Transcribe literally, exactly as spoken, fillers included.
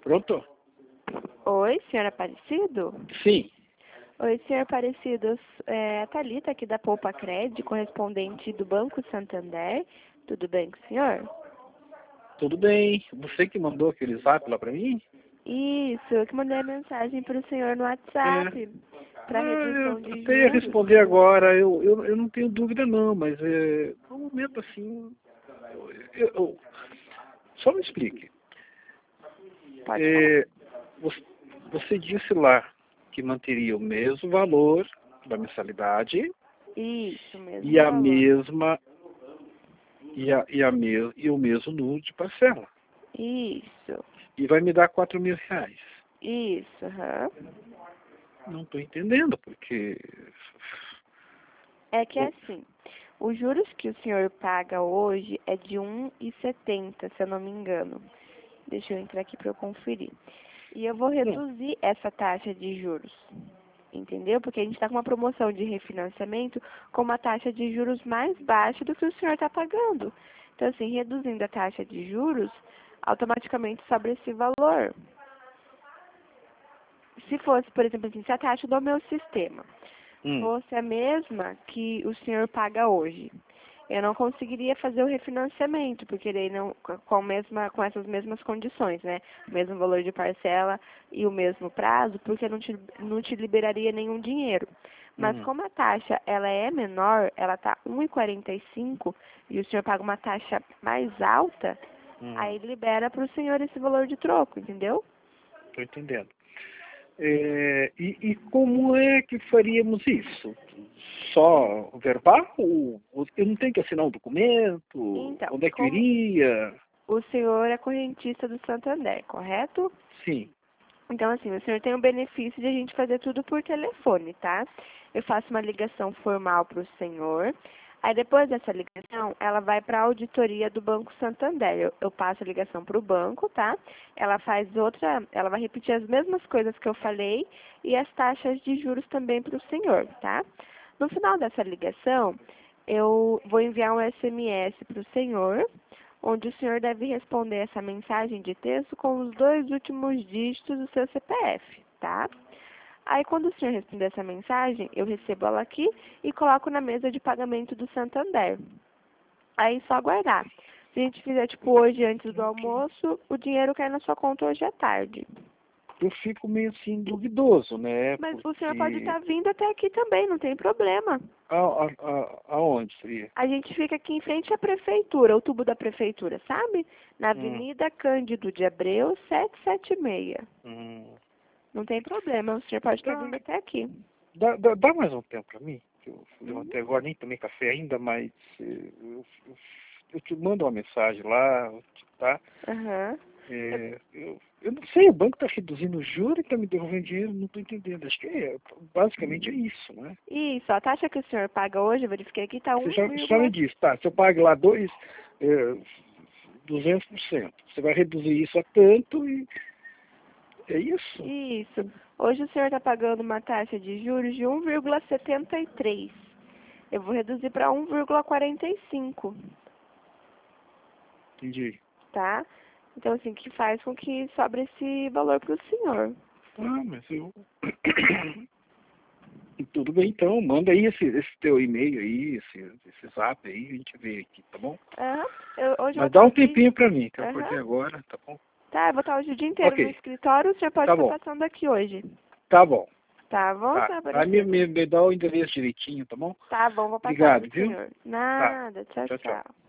Pronto? Oi, senhor Aparecido? Sim. Oi, senhor Aparecido. É a Thalita aqui da Poupa Cred, correspondente do Banco Santander. Tudo bem com o senhor? Tudo bem. Você que mandou aquele zap lá pra mim? Isso, eu que mandei a mensagem para o senhor no WhatsApp. É. Para Ah, redução eu de até ia juros. responder agora. Eu, eu, eu não tenho dúvida não, mas é, no momento assim... Eu, eu- só me explique. Pode É, você, você disse lá que manteria o mesmo valor da mensalidade Isso, mesmo e a valor. mesma e, a, e, a me, e o mesmo número de parcela. Isso, E vai me dar quatro mil reais. isso, aham. Não estou entendendo, porque... É que é assim, os juros que o senhor paga hoje é de um e setenta, se eu não me engano. Deixa eu entrar aqui para eu conferir. E eu vou Não, reduzir essa taxa de juros, entendeu? Porque a gente está com uma promoção de refinanciamento com uma taxa de juros mais baixa do que o senhor está pagando. Então, assim, reduzindo a taxa de juros, automaticamente sobra esse valor. Se fosse, por exemplo, assim, se a taxa do meu sistema hum, fosse a mesma que o senhor paga hoje, eu não conseguiria fazer o refinanciamento, porque daí não, com, a mesma, com essas mesmas condições, né? O mesmo valor de parcela e o mesmo prazo, porque não te, não te liberaria nenhum dinheiro. Mas hum, como a taxa ela é menor, ela está um e quarenta e cinco e o senhor paga uma taxa mais alta, hum, aí libera para o senhor esse valor de troco, entendeu? estou entendendo. É, e, e como é que faríamos isso? Só verbal? Ou, ou eu não tenho que assinar um documento? Então, Onde é que eu como iria? o senhor é correntista do Santander, correto? Sim. Então, assim, o senhor tem o benefício de a gente fazer tudo por telefone, tá? Eu faço uma ligação formal para o senhor. Aí, depois dessa ligação, ela vai para a auditoria do Banco Santander. Eu, eu passo a ligação para o banco, tá? Ela faz outra, ela vai repetir as mesmas coisas que eu falei e as taxas de juros também para o senhor, tá? No final dessa ligação, eu vou enviar um S M S para o senhor, onde o senhor deve responder essa mensagem de texto com os dois últimos dígitos do seu C P F, tá? Aí, quando o senhor responder essa mensagem, eu recebo ela aqui e coloco na mesa de pagamento do Santander. Aí, só aguardar. Se a gente fizer, tipo, hoje antes do Ok. almoço, o dinheiro cai na sua conta hoje à tarde. Eu fico meio assim duvidoso, né? Mas o senhor pode Porque... estar vindo até aqui também, não tem problema. A, a, a, aonde seria? A gente fica aqui em frente à prefeitura, o tubo da prefeitura, sabe? Na Hum, Avenida Cândido de Abreu, setecentos e setenta e seis. hum. Não tem problema, o senhor pode estar Dá, vindo até aqui. dá, dá, dá mais um tempo para mim. Eu Uhum. levantei agora, nem tomei café ainda, mas eh, eu, eu, eu te mando uma mensagem lá, tá? Aham. Eu- É, eu, eu não sei, o banco está reduzindo o juro e está me devolvendo dinheiro, não estou entendendo. Acho que é, basicamente é isso, né? Isso, a taxa que o senhor paga hoje, eu verifiquei aqui, está Você um já, já me vírgula... disse, tá? Se eu pago lá dois, é, duzentos por cento, você vai reduzir isso a tanto e é isso? Isso. Hoje o senhor está pagando uma taxa de juros de um vírgula setenta e três. Eu vou reduzir para um vírgula quarenta e cinco, Entendi. tá? Então, assim, que faz com que sobre esse valor para o senhor. Ah, mas eu... E tudo bem, então, manda aí esse, esse teu e-mail aí, esse, esse zap aí, a gente vê aqui, tá bom? Aham. Eu, hoje eu vou Mas estar dá um aqui. tempinho pra mim, que eu Aham. acordei agora, tá bom? Tá, eu vou estar hoje o dia inteiro no Ok, escritório, o senhor pode tá estar bom, passando aqui hoje. tá bom, Tá bom, tá. senhor Aí me, Aparecido? me, me dá o endereço direitinho, tá bom? Tá bom, vou passar pro Obrigado, viu? senhor. Tá, Nada, tchau, tchau, tchau. tchau.